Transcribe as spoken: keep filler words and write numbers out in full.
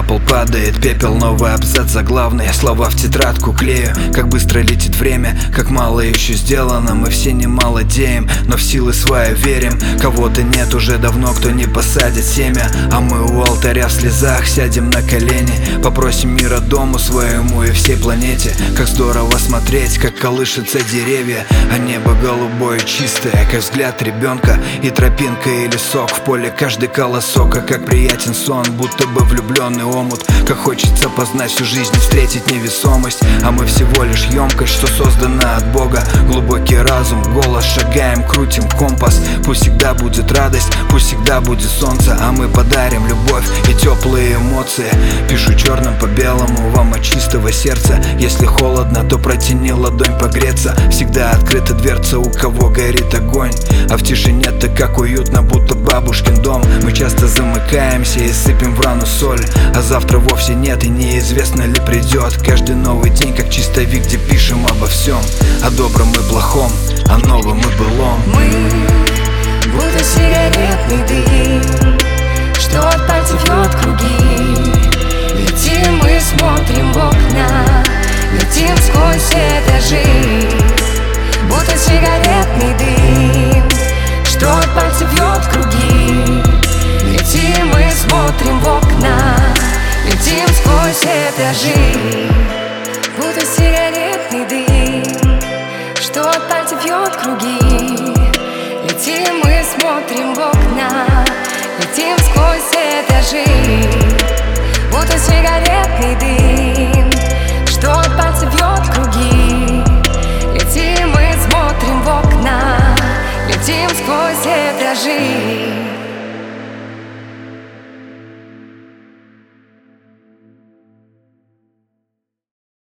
пол падает пепел, новый абзац заглавный. Слова в тетрадку клею, как быстро летит время, как мало еще сделано. Мы все немало деем, но в силы свои верим. Кого-то нет уже давно, кто не посадит семя, а мы у алтаря в слезах сядем на колени, попросим мира дому своему и всей планете. Как здорово смотреть, как колышутся деревья, а небо голубое чистое, как взгляд ребенка. И тропинка и лесок, в поле каждый колосок. А как приятен сон, будто бы влюбленный омут. Как хочется познать всю жизнь и встретить невесомость. А мы всего лишь емкость, что создана от Бога. Глубокий разум, голос, шагаем, крутим компас. Пусть всегда будет радость, пусть всегда будет солнце, а мы подарим любовь и теплые эмоции. Пишу черным по белому вам от чистого сердца. Если холодно, то протяни ладонь погреться. Всегда открыта дверца, у кого горит огонь. А в тишине так как уютно, будто бабушкин дом. Мы часто замыкаемся и сыпем в рану соль, а завтра вовсе нет и неизвестно ли придет. Каждый новый день как чистовик, где пишем обо всем, о добром и плохом, о новом и былом. Мы будто сигаретный дым, что от пальцев вьет круги. Летим, мы смотрим в окна, летим сквозь этажи. Будто сигаретный дым, что от пальцев вьет круги. Летим, мы смотрим в окна, летим сквозь этажи. Будто сигаретный дым, что от пальцев вьет круги. Летим, мы смотрим в окна, летим сквозь этажи. Будто сигаретный дым, что от пальцев вьет круги. Летим, мы смотрим в окна, летим сквозь этажи.